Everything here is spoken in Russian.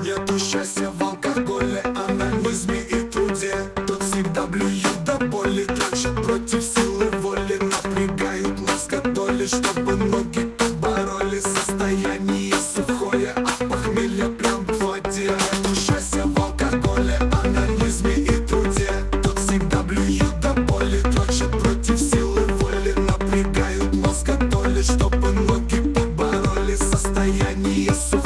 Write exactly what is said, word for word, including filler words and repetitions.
Нету счастья в алкоголе, анонизме и труде. Тут всегда блюют до боли, трачат против силы воли, напрягают мозг от доли, чтобы ноги побороли состояние сухое от похмелья прям в воде. Нету счастья в алкоголе, анонизме и труде. Тут всегда блюют до боли, трачат против силы воли, напрягают мозг от доли, чтобы ноги побороли состояние сухое.